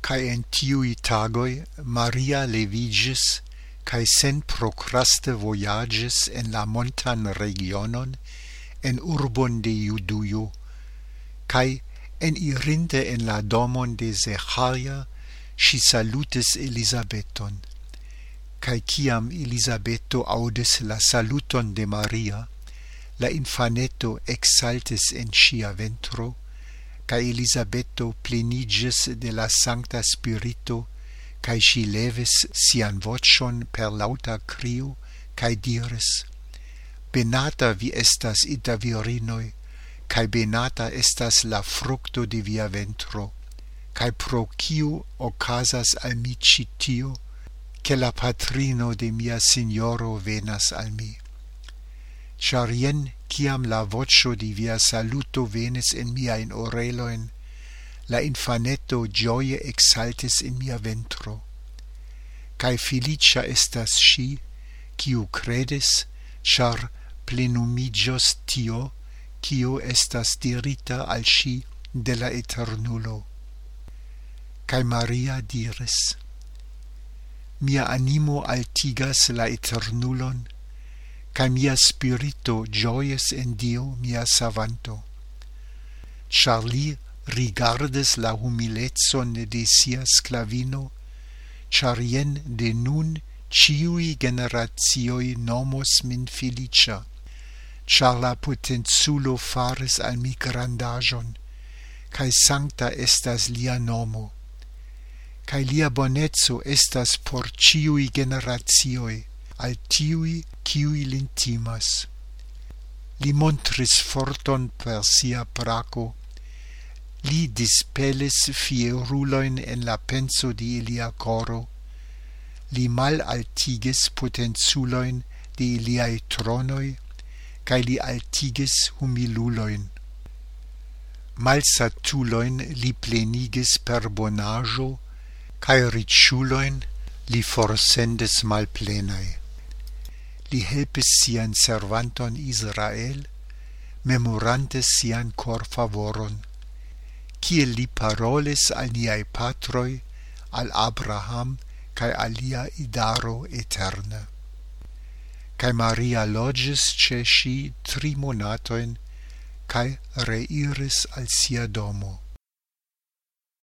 Cae en tiui tagoi Maria levigis, cae sen procraste voyages en la montan regionon, en urbon de Juduio, cae en irinte en la domon de Zecharia, si salutis Elisabeton. Cae ciam Elisabeto audis la saluton de Maria, la infaneto exaltis en sia ventro, cae Elisabeto plenigis de la Sancta Spirito, cae si levis sian vocion per lauta crio, cae diris: Benata vi estas inter virinoi, cae benata estas la fructo de via ventro, cae pro ciu ocasas al mi citio, che la patrino de mia Signoro venas al mi. Char jen, ciam la vocio di via saluto venis in miain oreloin, la infaneto gioie exaltis in mia ventro. Cae felicia estas si, ciu credis, char plenumigios tio, ciu estas dirita al si de la Eternulo. Cae Maria diris: Mia animo altigas la Eternulon, cae mia spirito gioies en Dio mia savanto. Char li rigardis la humilezon de sia sclavino, char jen de nun ciui generatioi nomos min felicia, char la potenzulo faris al mi grandajon, cae sancta estas lia nomo, cae lia bonezzo estas por ciui generatioi, al tiui ciui lin timas. Li montris forton per sia braco, li dispelis fieruloin en la penso di ilia coro, li mal altigis potenzuloin de iliae tronoi, cae li altigis humiluloin. Malsatuloin li plenigis per bonajo, cae riciuloin li forsendis malplenai. Li helpis sian servanton Israel, memorantes sian cor favoron, kiel li parolis al niai patroi, al Abraham, cae alia idaro eterna. Cae Maria logis ce si 3 monatoin, cae reiris al sia domo.